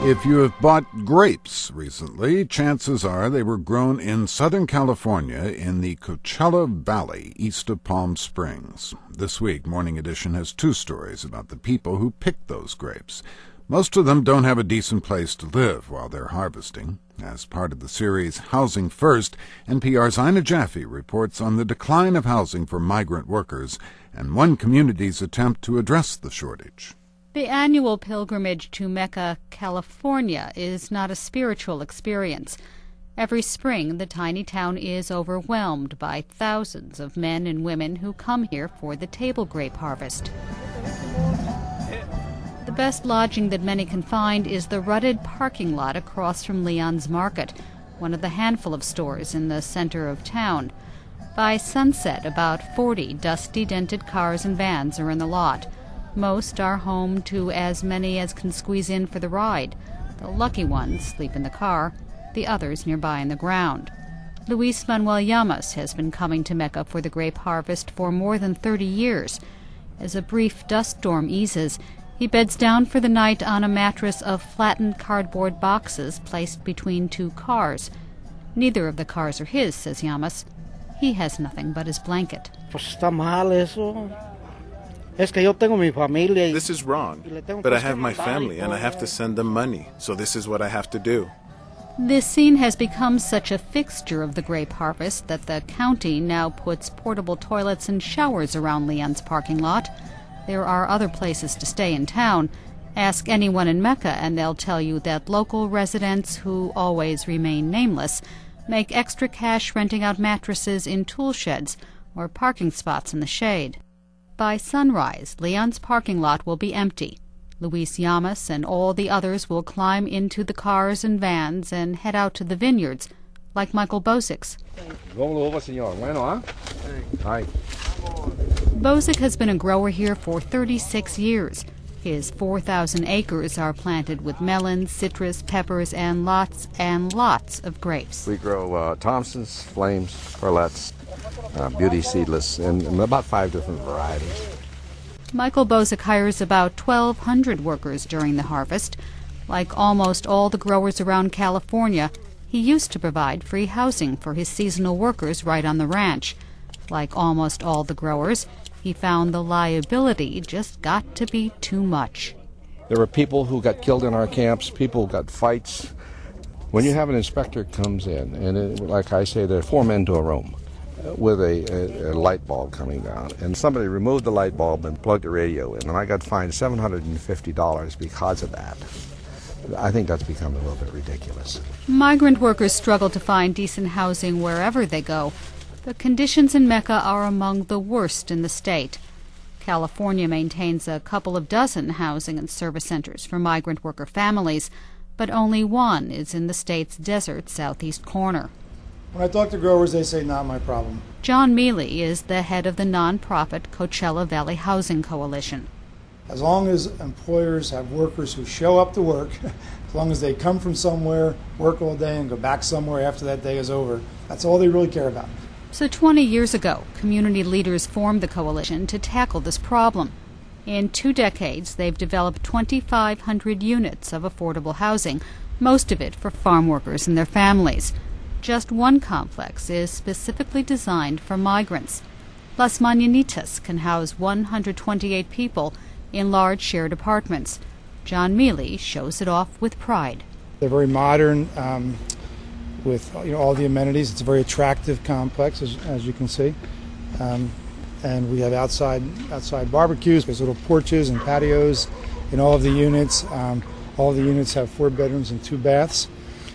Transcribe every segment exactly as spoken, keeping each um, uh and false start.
If you have bought grapes recently, chances are they were grown in Southern California in the Coachella Valley, east of Palm Springs. This week, Morning Edition has two stories about the people who picked those grapes. Most of them don't have a decent place to live while they're harvesting. As part of the series Housing First, N P R's Ina Jaffe reports on the decline of housing for migrant workers and one community's attempt to address the shortage. The annual pilgrimage to Mecca, California, is not a spiritual experience. Every spring, the tiny town is overwhelmed by thousands of men and women who come here for the table grape harvest. The best lodging that many can find is the rutted parking lot across from Leon's Market, one of the handful of stores in the center of town. By sunset, about forty dusty, dented cars and vans are in the lot. Most are home to as many as can squeeze in for the ride. The lucky ones sleep in the car, the others nearby in the ground. Luis Manuel Llamas has been coming to Mecca for the grape harvest for more than thirty years. As a brief dust storm eases, he beds down for the night on a mattress of flattened cardboard boxes placed between two cars. Neither of the cars are his, says Llamas. He has nothing but his blanket. This is wrong, but I have my family and I have to send them money, so this is what I have to do. This scene has become such a fixture of the grape harvest that the county now puts portable toilets and showers around Leon's parking lot. There are other places to stay in town. Ask anyone in Mecca and they'll tell you that local residents, who always remain nameless, make extra cash renting out mattresses in tool sheds or parking spots in the shade. By sunrise, Leon's parking lot will be empty. Luis Llamas and all the others will climb into the cars and vans and head out to the vineyards, like Michael Bozic's. Bozic has been a grower here for thirty-six years. His four thousand acres are planted with melons, citrus, peppers, and lots and lots of grapes. We grow uh, Thompsons, Flames, Perlettes, uh, Beauty Seedless, and, and about five different varieties. Michael Bozic hires about twelve hundred workers during the harvest. Like almost all the growers around California, he used to provide free housing for his seasonal workers right on the ranch. Like almost all the growers, he found the liability just got to be too much. There were people who got killed in our camps, people who got fights. When you have an inspector comes in, and it, like I say, there are four men to a room with a, a, a light bulb coming down, and somebody removed the light bulb and plugged the radio in, and I got fined seven hundred fifty dollars because of that. I think that's become a little bit ridiculous. Migrant workers struggle to find decent housing wherever they go. The conditions in Mecca are among the worst in the state. California maintains a couple of dozen housing and service centers for migrant worker families, but only one is in the state's desert southeast corner. When I talk to growers, they say, not my problem. John Mealy is the head of the nonprofit Coachella Valley Housing Coalition. As long as employers have workers who show up to work, as long as they come from somewhere, work all day, and go back somewhere after that day is over, that's all they really care about. So twenty years ago, community leaders formed the coalition to tackle this problem. In two decades, they've developed twenty-five hundred units of affordable housing, most of it for farm workers and their families. Just one complex is specifically designed for migrants. Las Mañanitas can house one hundred twenty-eight people in large shared apartments. John Mealy shows it off with pride. They're very modern, um, with you know, all the amenities. It's a very attractive complex, as, as you can see. Um, and we have outside outside barbecues. There's little porches and patios in all of the units. Um, all of the units have four bedrooms and two baths,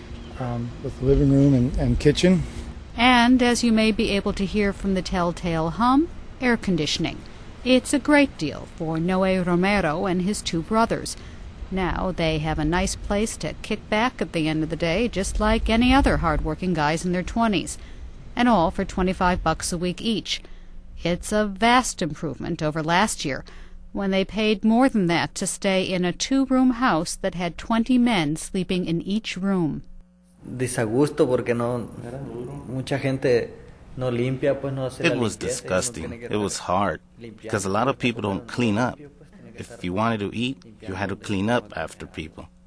um, with living room and, and kitchen. And, as you may be able to hear from the telltale hum, air conditioning. It's a great deal for Noe Romero and his two brothers. Now they have a nice place to kick back at the end of the day, just like any other hard-working guys in their twenties, and all for twenty-five bucks a week each. It's a vast improvement over last year, when they paid more than that to stay in a two-room house that had twenty men sleeping in each room. Desagusto porque no mucha gente no limpia, pues no hace la limpieza. It was disgusting. It was hard because a lot of people don't clean up. If you wanted to eat, you had to clean up after people.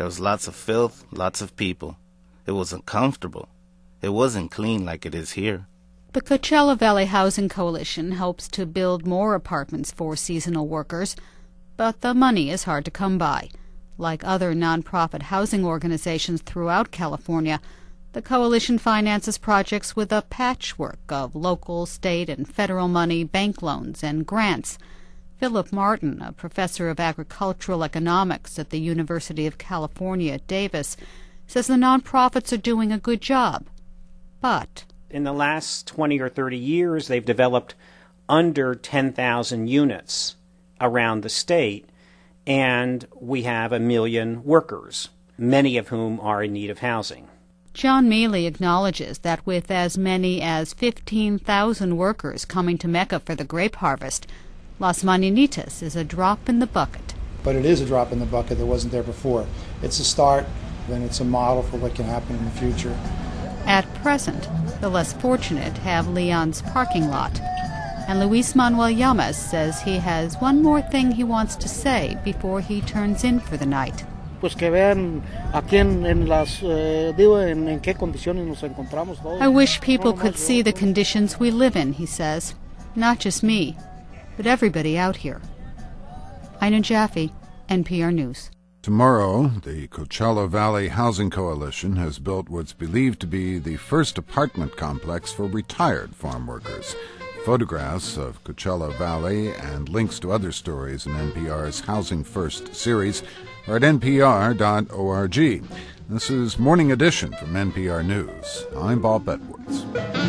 There was lots of filth, lots of people. It wasn't comfortable. It wasn't clean like it is here. The Coachella Valley Housing Coalition hopes to build more apartments for seasonal workers, but the money is hard to come by. Like other nonprofit housing organizations throughout California, the coalition finances projects with a patchwork of local, state, and federal money, bank loans, and grants. Philip Martin, a professor of agricultural economics at the University of California at Davis, says the nonprofits are doing a good job. But in the last twenty or thirty years, they've developed under ten thousand units around the state, and we have a million workers, many of whom are in need of housing. John Mealy acknowledges that with as many as fifteen thousand workers coming to Mecca for the grape harvest, Las Mañanitas is a drop in the bucket. But it is a drop in the bucket that wasn't there before. It's a start, and it's a model for what can happen in the future. At present, the less fortunate have Leon's parking lot. And Luis Manuel Llamas says he has one more thing he wants to say before he turns in for the night. Pues que vean aquí en, en las, eh, digo, en, en qué condiciones nos encontramos todos. I wish people could see the conditions we live in, he says. Not just me, but everybody out here. Ina Jaffe, N P R News. Tomorrow, the Coachella Valley Housing Coalition has built what's believed to be the first apartment complex for retired farm workers. Photographs of Coachella Valley and links to other stories in N P R's Housing First series are at N P R dot org. This is Morning Edition from N P R News. I'm Bob Edwards.